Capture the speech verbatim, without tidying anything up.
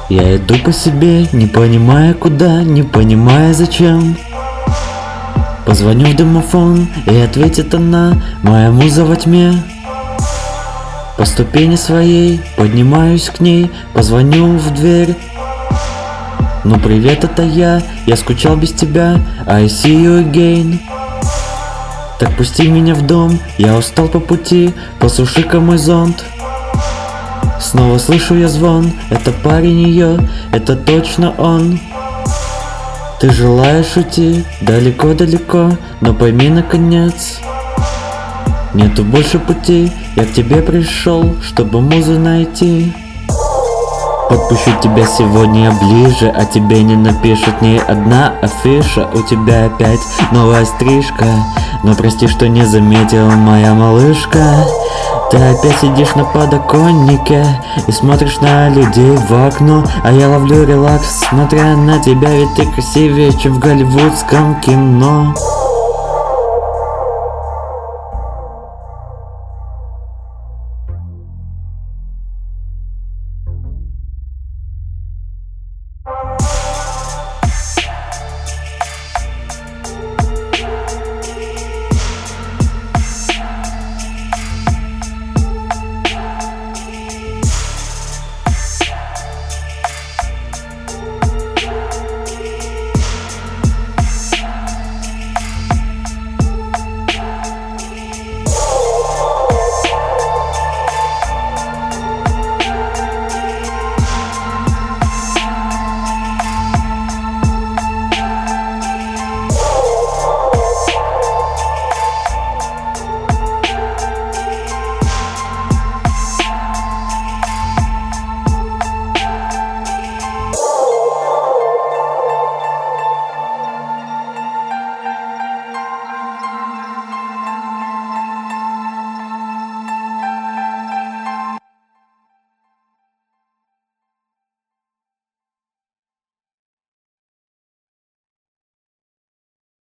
Я иду по себе, не понимая куда, не понимая зачем. Позвоню в домофон, и ответит она, моя муза во тьме. По ступени своей поднимаюсь к ней, позвоню в дверь. Ну привет, это я, я скучал без тебя, I see you again. Так пусти меня в дом, я устал по пути, посуши-ка мой зонт. Снова слышу я звон, это парень ее, это точно он. Ты желаешь уйти далеко-далеко, но пойми наконец, нету больше пути, я к тебе пришел, чтобы музу найти. Подпущу тебя сегодня ближе, а тебе не напишет ни одна афиша. У тебя опять новая стрижка, но прости, что не заметил, моя малышка. Ты опять сидишь на подоконнике и смотришь на людей в окно, а я ловлю релакс, смотря на тебя, ведь ты красивее, чем в голливудском кино.